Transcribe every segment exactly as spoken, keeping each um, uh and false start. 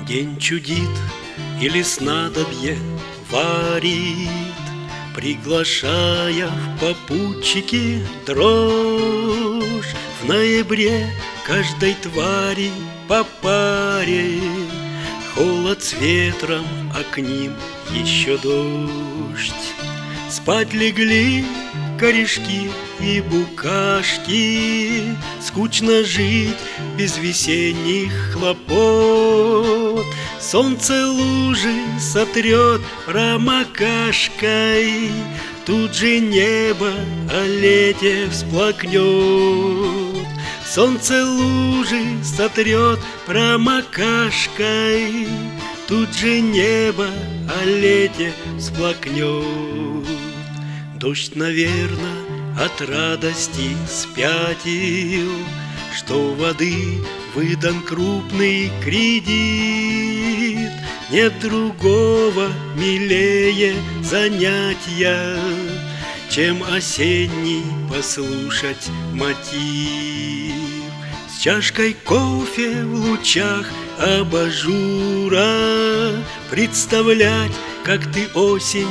День чудит или снадобье варит, приглашая в попутчики дрожь. В ноябре каждой твари по паре, холод с ветром, а к ним еще дождь. Спать легли корешки и букашки, скучно жить без весенних хлопот. Солнце лужи сотрет промокашкой, тут же небо о лете всплакнет. Солнце лужи сотрет промокашкой, тут же небо о лете всплакнет. Дождь, наверно, от радости спятил, что воды выдан крупный кредит. Нет другого милее занятия, чем осенний послушать мотив. С чашкой кофе в лучах абажура представлять, как ты, осень,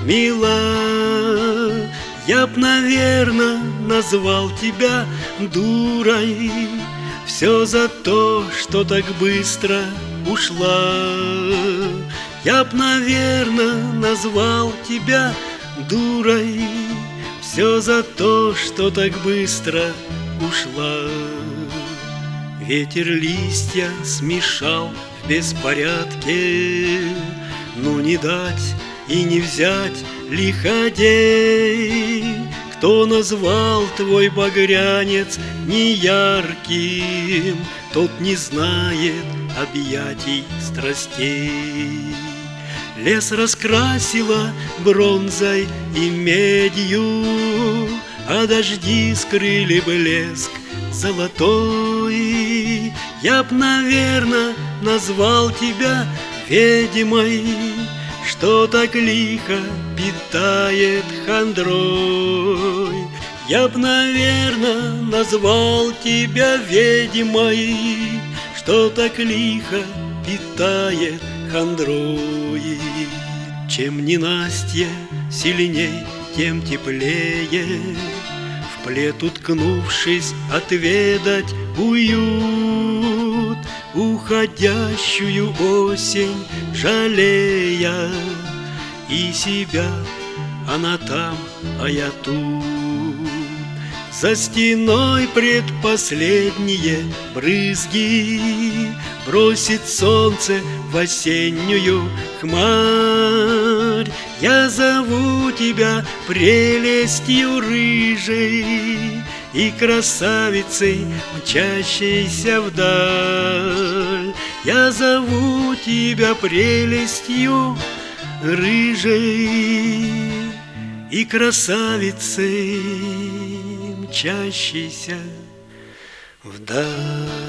мила. Я б, наверно, назвал тебя дурой, все за то, что так быстро ушла. Я б, наверно, назвал тебя дурой, все за то, что так быстро ушла. Ветер листья смешал в беспорядке, ну не дать и не взять лиходей. Кто назвал твой багрянец неярким, тот не знает объятий страстей. Лес раскрасила бронзой и медью, а дожди скрыли блеск золотой. Я б, наверно, назвал тебя ведьмой, что так лихо питает хандрой. Я б, наверно, назвал тебя ведьмой, что так лихо питает хандрой. Чем ненастье сильней, тем теплее, в плед уткнувшись, отведать уют. Уходящую осень жалея, и себя она там, а я тут. За стеной предпоследние брызги бросит солнце в осеннюю хмарь. Я зову тебя прелестью рыжей и красавицей, мчащейся вдаль. Я зову тебя прелестью рыжей и красавицей, мчащейся вдаль.